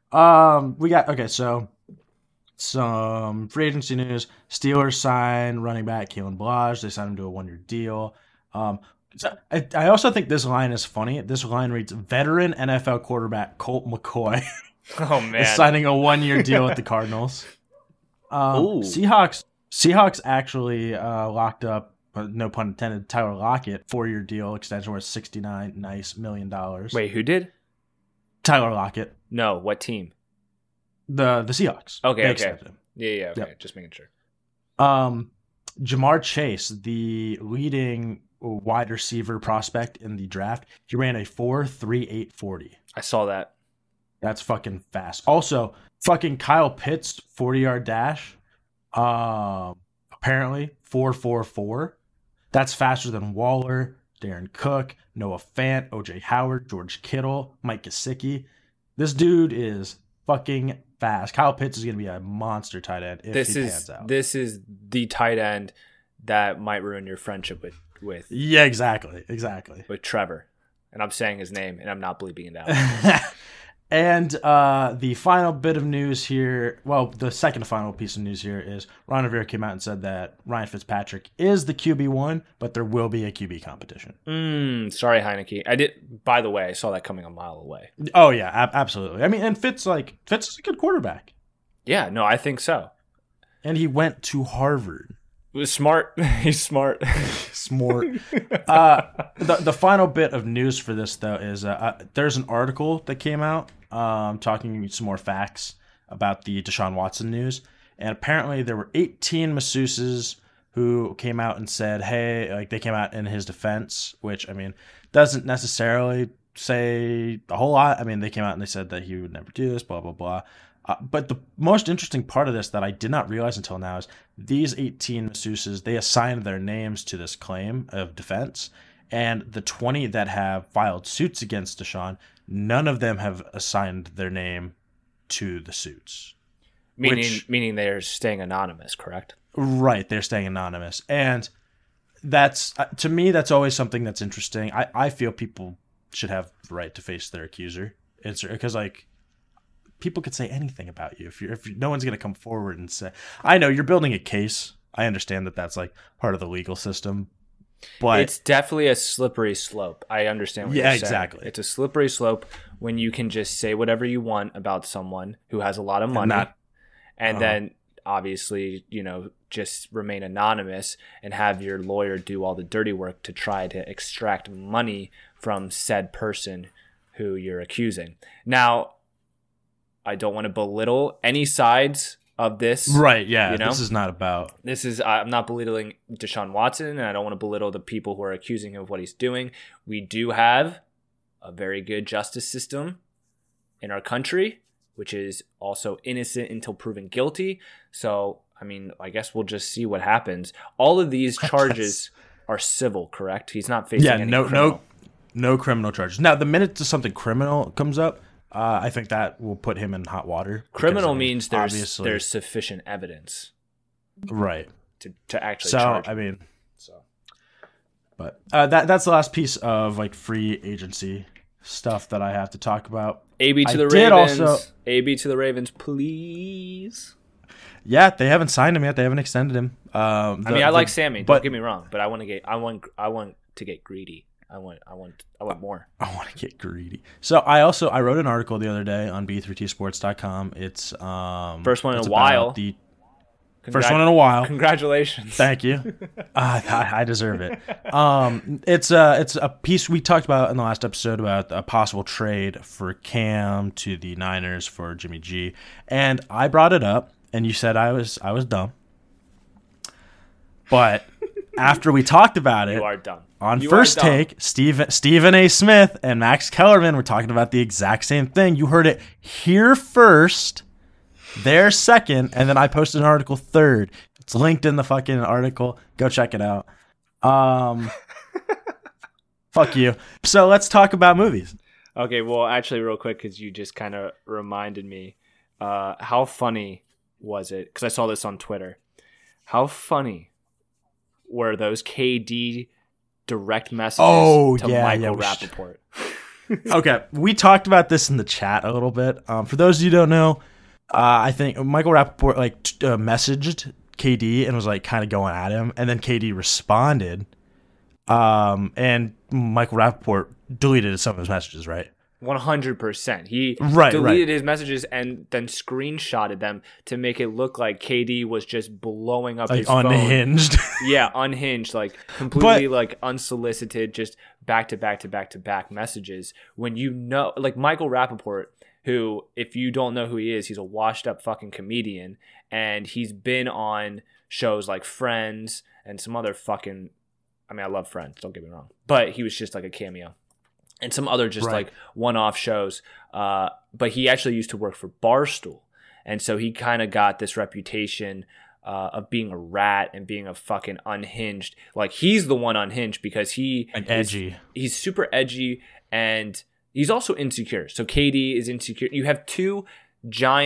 So some free agency news. Steelers sign running back Kalen Ballage. They signed him to a 1-year deal. So I also think this line is funny. This line reads, veteran NFL quarterback Colt McCoy oh man, is signing a 1-year deal with the Cardinals. Seahawks actually locked up, no pun intended, Tyler Lockett, 4-year deal extension worth $69 million. Wait, who did? Tyler Lockett. No, what team? The Seahawks. Okay. Yeah. Okay, Just making sure. Jamar Chase, the leading wide receiver prospect in the draft, he ran a 4.38 40. I saw that. That's fucking fast. Also, fucking Kyle Pitts 40-yard dash, apparently 4.44. That's faster than Waller, Darren Cook, Noah Fant, OJ Howard, George Kittle, Mike Gesicki. This dude is fucking fast. Kyle Pitts is going to be a monster tight end if he pans out. This is the tight end that might ruin your friendship with Yeah, exactly. with Trevor. And I'm saying his name, and I'm not bleeping it out. And the final bit of news here, well, the second to final piece of news here is Ron Rivera came out and said that Ryan Fitzpatrick is the QB1, but there will be a QB competition. Sorry, Heineke. By the way, I saw that coming a mile away. Oh, yeah, absolutely. I mean, and Fitz is a good quarterback. Yeah, no, I think so. And he went to Harvard. Smart. He's smart. Smart. The final bit of news for this, though, is there's an article that came out talking some more facts about the Deshaun Watson news. And apparently there were 18 masseuses who came out and said, hey, like they came out in his defense, which, I mean, doesn't necessarily say a whole lot. I mean, they came out and they said that he would never do this, blah, blah, blah. But the most interesting part of this that I did not realize until now is these 18 masseuses, they assigned their names to this claim of defense. And the 20 that have filed suits against Deshaun, none of them have assigned their name to the suits. Meaning they're staying anonymous, correct? Right, they're staying anonymous. And that's, to me, that's always something that's interesting. I feel people should have the right to face their accuser. Because, like, people could say anything about you if no one's going to come forward and say, I know you're building a case. I understand that that's like part of the legal system, but it's definitely a slippery slope. I understand what you're saying. Exactly. It's a slippery slope when you can just say whatever you want about someone who has a lot of money and then obviously, just remain anonymous and have your lawyer do all the dirty work to try to extract money from said person who you're accusing. Now, I don't want to belittle any sides of this. Right, yeah. This is not about... I'm not belittling Deshaun Watson, and I don't want to belittle the people who are accusing him of what he's doing. We do have a very good justice system in our country, which is also innocent until proven guilty. So, I mean, I guess we'll just see what happens. All of these charges are civil, correct? He's not facing any criminal. No criminal charges. Now, the minute something criminal comes up, I think that will put him in hot water. Criminal means there's sufficient evidence, right, to actually charge. But that's the last piece of like free agency stuff that I have to talk about. AB to the Ravens. AB to the Ravens, please. Yeah, they haven't signed him yet. They haven't extended him. I like Sammy. Don't get me wrong, but I want to get greedy. I want more. I want to get greedy. So I wrote an article the other day on b3tsports.com. It's first one in a while. First one in a while. Congratulations. Thank you. I deserve it. It's a piece we talked about in the last episode about a possible trade for Cam to the Niners for Jimmy G, and I brought it up, and you said I was dumb. But after we talked about it, you are dumb. On First Take, Stephen A. Smith and Max Kellerman were talking about the exact same thing. You heard it here first, there second, and then I posted an article third. It's linked in the fucking article. Go check it out. Fuck you. So let's talk about movies. Okay, well, actually, real quick, because you just kind of reminded me, how funny was it? Because I saw this on Twitter. How funny were those KD direct messages to Michael Rappaport? Okay, we talked about this in the chat a little bit. For those of you who don't know, I think Michael Rappaport messaged KD and was like kind of going at him, and then KD responded, and Michael Rappaport deleted some of his messages, right? 100%. He deleted his messages and then screenshotted them to make it look like KD was just blowing up his phone. Unhinged. Yeah, unhinged, completely unsolicited, just back to back messages. When Michael Rappaport, who, if you don't know who he is, he's a washed up fucking comedian, and he's been on shows like Friends and some other fucking, I love Friends, don't get me wrong, but he was just like a cameo. And some other just one-off shows. But he actually used to work for Barstool. And so he kind of got this reputation of being a rat and being a fucking unhinged. Like, he's the one unhinged because edgy. He's super edgy, and he's also insecure. So KD is insecure. You have two giant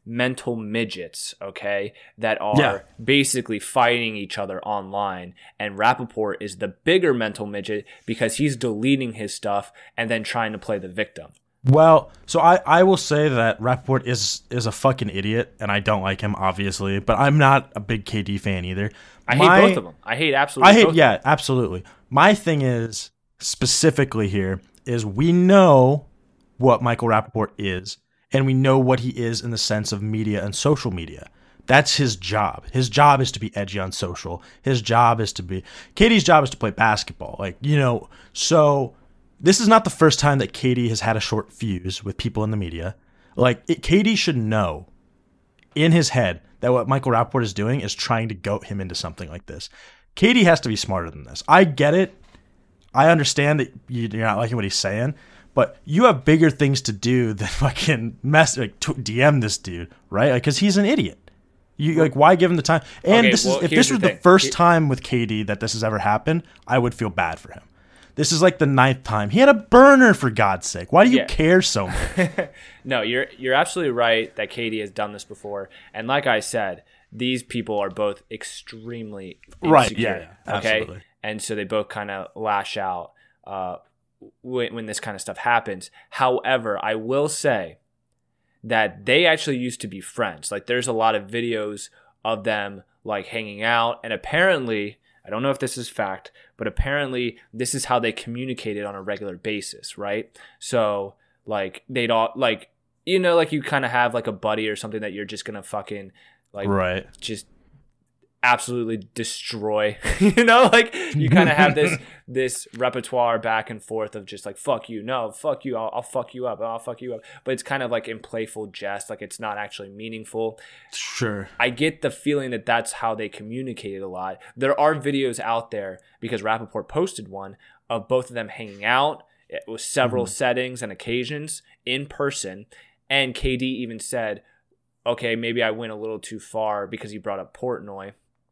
mental midgets, okay, that are basically fighting each other online. And Rappaport is the bigger mental midget because he's deleting his stuff and then trying to play the victim. Well, so I will say that Rappaport is a fucking idiot, and I don't like him, obviously, but I'm not a big KD fan either. I hate both of them. I hate absolutely both of them. Absolutely. My thing is, specifically here, is we know what Michael Rappaport is, and we know what he is in the sense of media and social media. That's his job. His job is to be edgy on social. His job is to be... KD's job is to play basketball. So... This is not the first time that KD has had a short fuse with people in the media. KD should know in his head that what Michael Rappaport is doing is trying to goat him into something like this. KD has to be smarter than this. I get it. I understand that you're not liking what he's saying, but you have bigger things to do than fucking DM this dude, right? Because he's an idiot. Why give him the time? And if this was the first time with KD that this has ever happened, I would feel bad for him. This is like the 9th time. He had a burner, for God's sake. Why do you care so much? No, you're absolutely right that KD has done this before. And like I said, these people are both extremely insecure. Right, yeah, absolutely. Okay? And so they both kind of lash out when this kind of stuff happens. However, I will say that they actually used to be friends. Like, there's a lot of videos of them like hanging out, and apparently... I don't know if this is fact, but apparently this is how they communicated on a regular basis, right? So, they'd all, you kind of have, a buddy or something that you're just going to fucking, just absolutely destroy, you kind of have this repertoire back and forth of just fuck you, no, fuck you, I'll fuck you up, I'll fuck you up. But it's kind of in playful jest, it's not actually meaningful. Sure. I get the feeling that that's how they communicated a lot. There are videos out there, because Rappaport posted one, of both of them hanging out. It was several settings and occasions in person. And KD even said, okay, maybe I went a little too far, because he brought up Portnoy.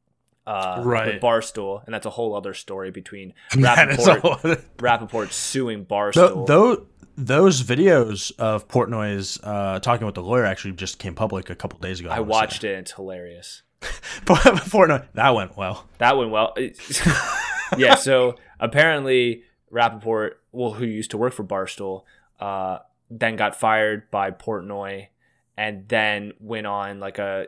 With Barstool, and that's a whole other story between Rappaport suing Barstool. Those videos of Portnoy's talking with the lawyer actually just came public a couple days ago. I watched it. It's hilarious. Portnoy, that went well. Yeah, so apparently Rappaport, who used to work for Barstool, then got fired by Portnoy, and then went on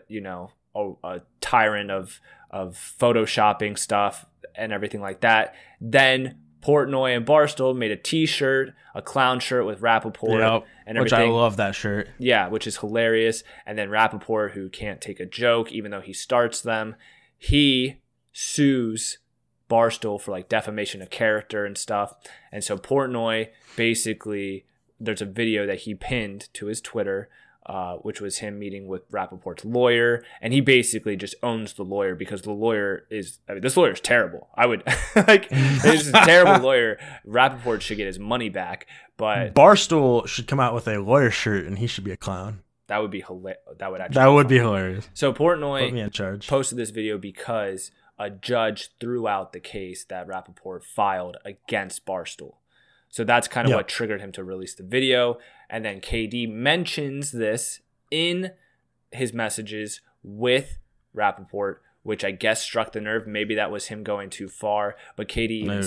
a tyrant of photoshopping stuff and everything like that. Then Portnoy and Barstool made a t-shirt, a clown shirt with Rappaport and everything. Which I love that shirt. Yeah, which is hilarious. And then Rappaport, who can't take a joke, even though he starts them, he sues Barstool for defamation of character and stuff. And so Portnoy, basically, there's a video that he pinned to his Twitter, which was him meeting with Rappaport's lawyer, and he basically just owns the lawyer, because the lawyer is, this lawyer is terrible. I would, this is a terrible lawyer. Rappaport should get his money back, but Barstool should come out with a lawyer shirt, and he should be a clown. That would be hilarious. That would be hilarious. So Portnoy put me in charge. Posted this video because a judge threw out the case that Rappaport filed against Barstool. So that's kind of what triggered him to release the video. And then KD mentions this in his messages with Rappaport, which I guess struck the nerve. Maybe that was him going too far. But KD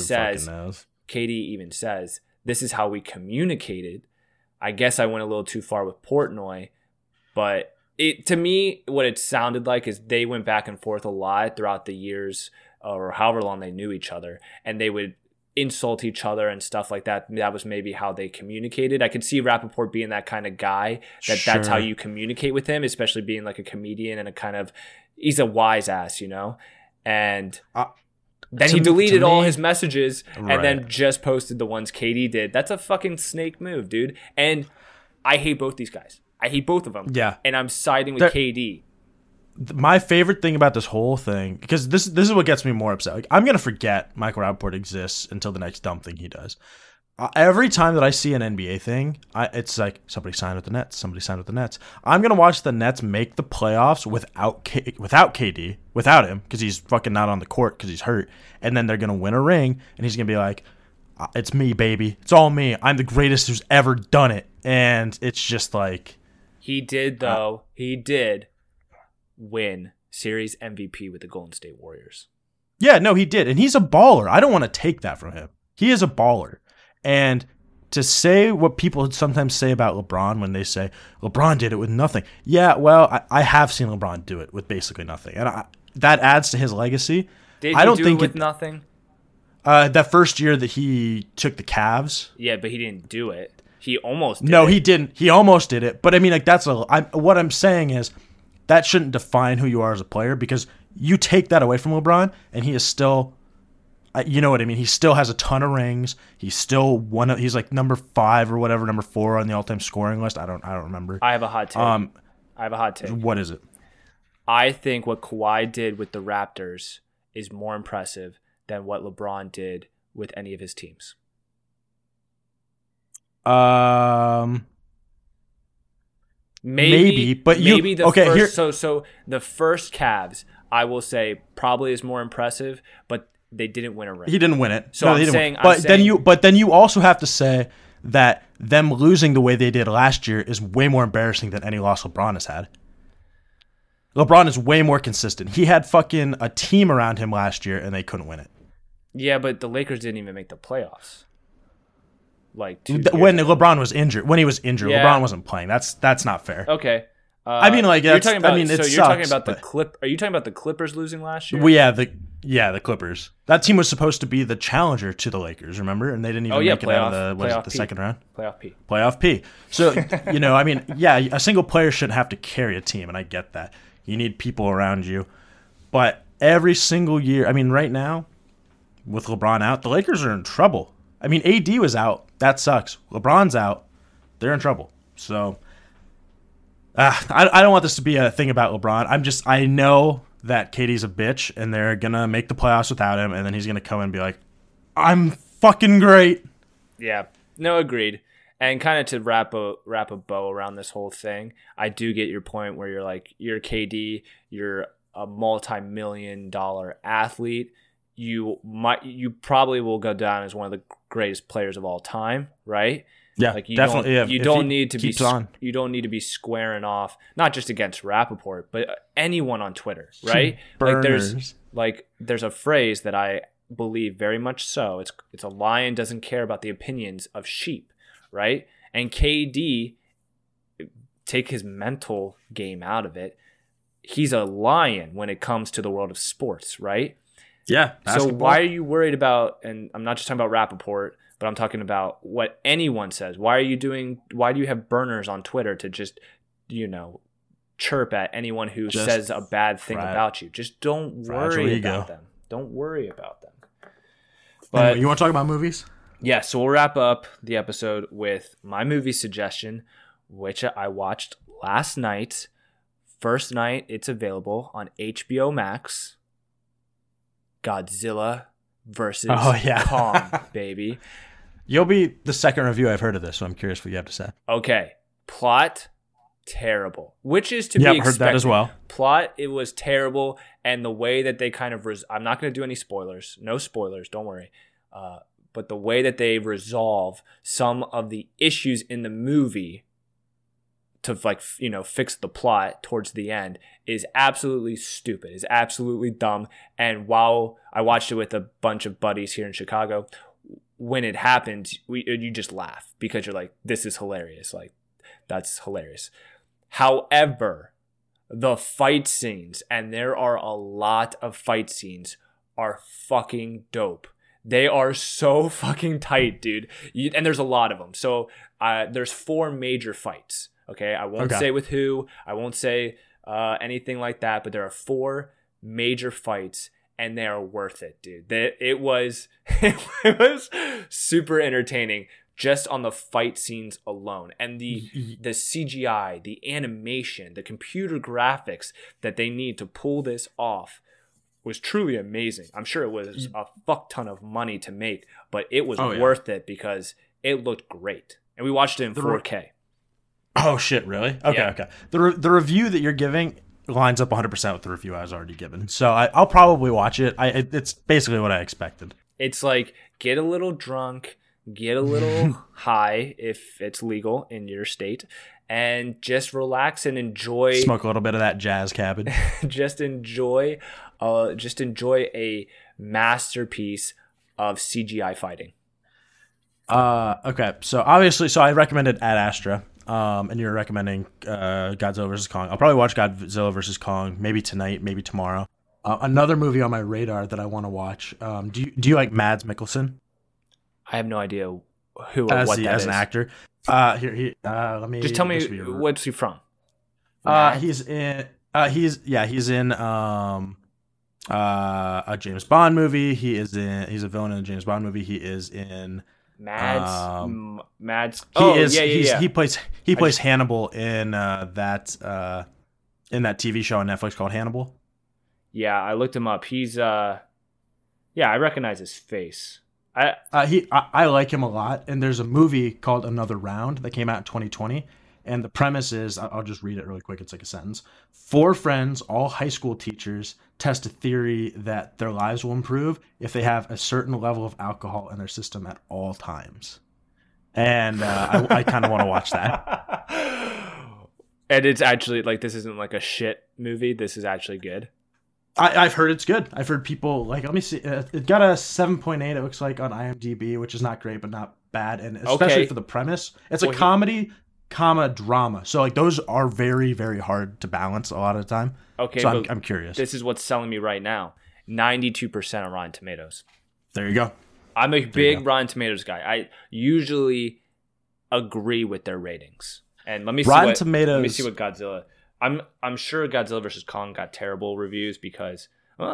even says, this is how we communicated. I guess I went a little too far with Portnoy. But to me, what it sounded like is they went back and forth a lot throughout the years, or however long they knew each other. And they would insult each other and stuff like that. That was maybe how they communicated. I could see Rappaport being that kind of guy that's how you communicate with him, especially being a comedian and he's a wise ass, and then he deleted all his messages and then just posted the ones KD did. That's a fucking snake move, dude. And I hate both these guys. I hate both of them. Yeah. And I'm siding with KD. My favorite thing about this whole thing, because this is what gets me more upset. I'm going to forget Michael Rappaport exists until the next dumb thing he does. Every time that I see an NBA thing, it's somebody signed with the Nets, somebody signed with the Nets. I'm going to watch the Nets make the playoffs without KD, without him, because he's fucking not on the court because he's hurt. And then they're going to win a ring, and he's going to be like, it's me, baby. It's all me. I'm the greatest who's ever done it. And it's just He did, though. He did win Series MVP with the Golden State Warriors. Yeah, no, he did. And he's a baller. I don't want to take that from him. He is a baller. And to say what people sometimes say about LeBron when they say, LeBron did it with nothing. Yeah, well, I have seen LeBron do it with basically nothing. And that adds to his legacy. Did he do it with nothing? That first year that he took the Cavs. Yeah, but he didn't do it. He almost did No, it. he didn't. He almost did it. But I mean, like what I'm saying is that shouldn't define who you are as a player, because you take that away from LeBron and he is still, you know what I mean? He still has a ton of rings. He's still he's like number 5 or whatever, number 4 on the all-time scoring list. I don't remember. I have a hot take. What is it? I think what Kawhi did with the Raptors is more impressive than what LeBron did with any of his teams. Maybe, but the first Cavs, I will say, probably is more impressive, but they didn't win a ring. He didn't win it. So I'm saying, then you also have to say that them losing the way they did last year is way more embarrassing than any loss LeBron has had. LeBron is way more consistent. He had fucking a team around him last year and they couldn't win it. Yeah, but the Lakers didn't even make the playoffs. When LeBron was injured, yeah. LeBron wasn't playing. That's not fair. Okay. I mean, like, you're talking about, it so sucks. You're talking about Are you talking about the Clippers losing last year? Well, the Clippers. That team was supposed to be the challenger to the Lakers, remember? And they didn't even make it out of the second round. Playoff P. So, I mean, yeah, a single player shouldn't have to carry a team, and I get that. You need people around you. But every single year, I mean, right now, with LeBron out, the Lakers are in trouble. I mean, AD was out. That sucks. LeBron's out. They're in trouble. So, I don't want this to be a thing about LeBron. I know that KD's a bitch, and they're going to make the playoffs without him, and then he's going to come in and be like, I'm fucking great. Yeah. No, agreed. And kind of to wrap a bow around this whole thing, I do get your point where you're like, you're KD, you're a multi-million-dollar athlete. You probably will go down as one of the greatest players of all time, right? Yeah, like you definitely. You don't need to be squaring off, not just against Rappaport, but anyone on Twitter, right? There's a phrase that I believe very much so. It's a lion doesn't care about the opinions of sheep, right? And KD, take his mental game out of it, he's a lion when it comes to the world of sports, right? Yeah. Basketball. So why are you worried about, and I'm not just talking about Rappaport, but I'm talking about what anyone says. Why do you have burners on Twitter to just, chirp at anyone who says a bad thing about you? Just don't worry about them. Don't worry about them. But anyway, you want to talk about movies? Yeah, so we'll wrap up the episode with my movie suggestion, which I watched last night. First night, it's available on HBO Max. Godzilla versus Kong, baby. You'll be the second review I've heard of this, so I'm curious what you have to say. Okay. Plot, terrible. Which is to be expected. Heard that as well. Plot, it was terrible. And the way that they kind of... I'm not going to do any spoilers. No spoilers, don't worry. But the way that they resolve some of the issues in the movie to fix the plot towards the end is absolutely stupid, is absolutely dumb. And while I watched it with a bunch of buddies here in Chicago, when it happened, you just laugh because you're like, this is hilarious. Like, that's hilarious. However, the fight scenes, and there are a lot of fight scenes, are fucking dope. They are so fucking tight, dude. And there's a lot of them. So there's 4 major fights. Okay, I won't say with who. I won't say anything like that. But there are 4 major fights, and they are worth it, dude. It was super entertaining just on the fight scenes alone, and the CGI, the animation, the computer graphics that they need to pull this off was truly amazing. I'm sure it was a fuck ton of money to make, but it was worth it because it looked great, and we watched it in 4K. Oh shit! Really? Okay. The review that you're giving lines up 100% with the review I was already given, so I'll probably watch it. It's basically what I expected. It's like get a little drunk, get a little high if it's legal in your state, and just relax and enjoy. Smoke a little bit of that jazz cabbage. just enjoy a masterpiece of CGI fighting. Okay, so obviously, I recommended Ad Astra, and you're recommending Godzilla vs. Kong. I'll probably watch Godzilla vs. Kong maybe tonight, maybe tomorrow. Another movie on my radar that I want to watch. Do you like Mads Mikkelsen? I have no idea who or what that is. As an actor. Let me just tell me what's he from. He's in a James Bond movie. He's a villain in a James Bond movie. He is in Mads. He plays Hannibal in that TV show on Netflix called Hannibal. Yeah, I looked him up. He's I recognize his face. I like him a lot, and there's a movie called Another Round that came out in 2020, and the premise is, I'll just read it really quick, it's like a sentence. 4 friends, all high school teachers, test a theory that their lives will improve if they have a certain level of alcohol in their system at all times. And I kind of want to watch that. And it's actually, like, this isn't like a shit movie, this is actually good. I've heard it's good. I've heard people, like, let me see. It got a 7.8, it looks like, on IMDb, which is not great, but not bad. And especially for the premise. It's a comedy, drama. So, like, those are very, very hard to balance a lot of the time. Okay. So I'm curious. This is what's selling me right now. 92% on Rotten Tomatoes. There you go. I'm a big Rotten Tomatoes guy. I usually agree with their ratings. And let me see what Godzilla... I'm sure Godzilla vs. Kong got terrible reviews because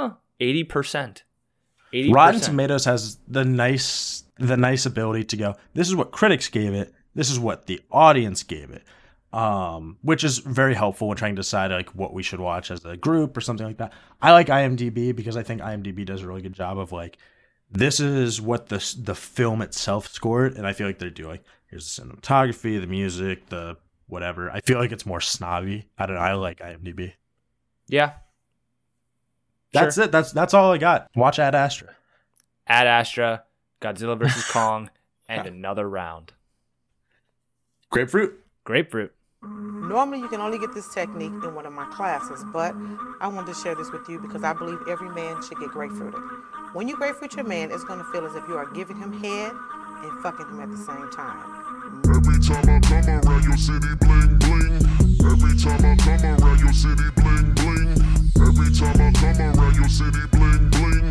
80%. Rotten Tomatoes has the nice ability to go, this is what critics gave it, this is what the audience gave it, which is very helpful when trying to decide like what we should watch as a group or something like that. I like IMDb because I think IMDb does a really good job of like, this is what the film itself scored, and I feel like they do like, here's the cinematography, the music, the whatever. I feel like it's more snobby. I don't know. I like IMDb. Yeah. That's it. That's all I got. Watch Ad Astra. Ad Astra, Godzilla vs. Kong, and Another Round. Grapefruit. Normally you can only get this technique in one of my classes, but I wanted to share this with you because I believe every man should get grapefruited. When you grapefruit your man, it's going to feel as if you are giving him head and fucking him at the same time. Every time I come around your city, bling, bling. Every time I come around your city, bling, bling. Every time I come around your city, bling, bling.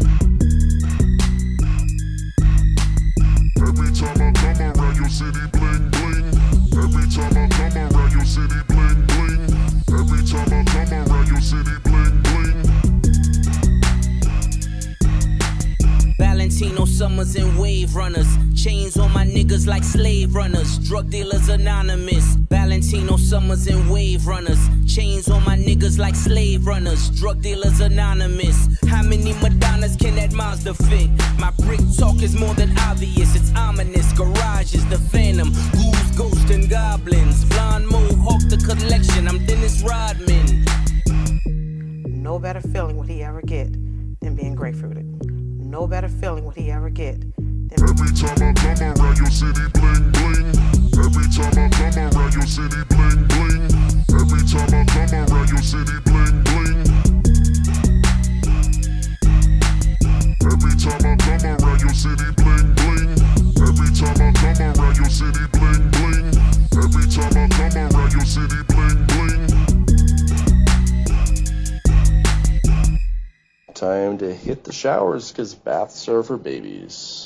Every time I come around your city, bling, bling. Every time I come around your city, bling, bling. Every time I come around your city, bling, bling. Valentino Summers and Wave Runners. Chains on my niggas like slave runners. Drug dealers anonymous. Valentino Summers and Wave Runners. Chains on my niggas like slave runners. Drug dealers anonymous. How many Madonnas can that Mazda fit? My brick talk is more than obvious. It's ominous. Garage is the phantom. Ghouls, ghosts, and goblins. Blonde mohawk the collection. I'm Dennis Rodman. No better feeling would he ever get than being grapefruited. No better feeling would he ever get than... Every time I come around your city, bling, bling. Every time I come around your city, bling, bling. Every time I come around your city, bling, bling. Every time I come around your city, bling, bling. Every time I come around your city, bling, bling. Every time I come around your city, bling, bling. Time to hit the showers because baths are for babies.